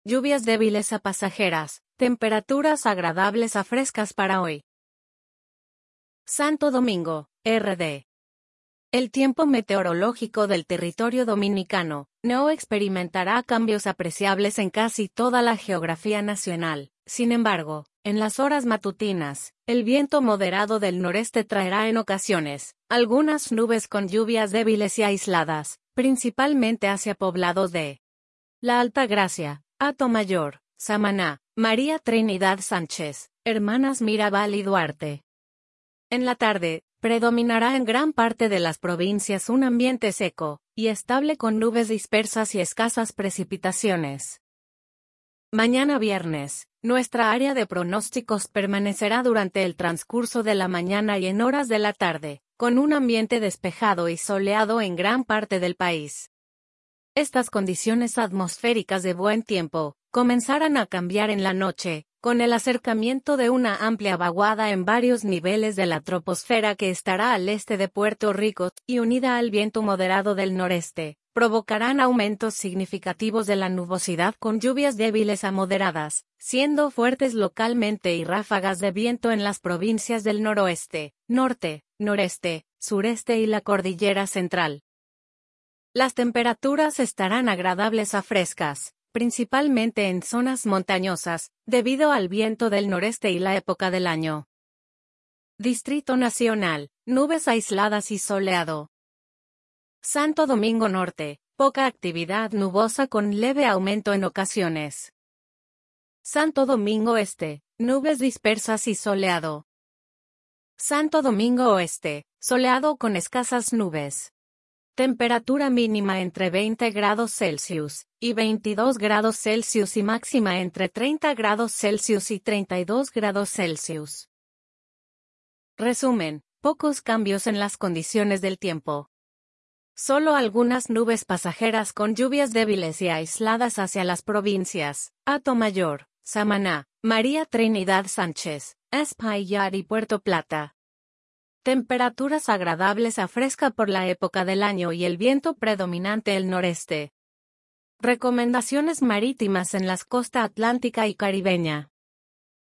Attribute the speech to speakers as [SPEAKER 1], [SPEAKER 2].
[SPEAKER 1] lluvias débiles a pasajeras, temperaturas agradables a frescas para hoy. Santo Domingo, RD. El tiempo meteorológico del territorio dominicano no experimentará cambios apreciables en casi toda la geografía nacional. Sin embargo, en las horas matutinas, el viento moderado del noreste traerá en ocasiones algunas nubes con lluvias débiles y aisladas, principalmente hacia poblados de La Altagracia, Atomayor, Samaná, María Trinidad Sánchez, Hermanas Mirabal y Duarte. En la tarde, predominará en gran parte de las provincias un ambiente seco y estable con nubes dispersas y escasas precipitaciones. Mañana viernes, nuestra área de pronósticos permanecerá durante el transcurso de la mañana y en horas de la tarde, con un ambiente despejado y soleado en gran parte del país. Estas condiciones atmosféricas de buen tiempo comenzarán a cambiar en la noche, con el acercamiento de una amplia vaguada en varios niveles de la troposfera que estará al este de Puerto Rico y unida al viento moderado del noreste, provocarán aumentos significativos de la nubosidad con lluvias débiles a moderadas, siendo fuertes localmente y ráfagas de viento en las provincias del noroeste, norte, noreste, sureste y la cordillera central. Las temperaturas estarán agradables a frescas, principalmente en zonas montañosas, debido al viento del noreste y la época del año. Distrito Nacional, nubes aisladas y soleado. Santo Domingo Norte, poca actividad nubosa con leve aumento en ocasiones. Santo Domingo Este, nubes dispersas y soleado. Santo Domingo Oeste, soleado con escasas nubes. Temperatura mínima entre 20 grados Celsius y 22 grados Celsius y máxima entre 30 grados Celsius y 32 grados Celsius. Resumen, pocos cambios en las condiciones del tiempo. Solo algunas nubes pasajeras con lluvias débiles y aisladas hacia las provincias Atomayor, Samaná, María Trinidad Sánchez, Espaillat y Puerto Plata. Temperaturas agradables a fresca por la época del año y el viento predominante el noreste. Recomendaciones marítimas en las costa atlántica y caribeña.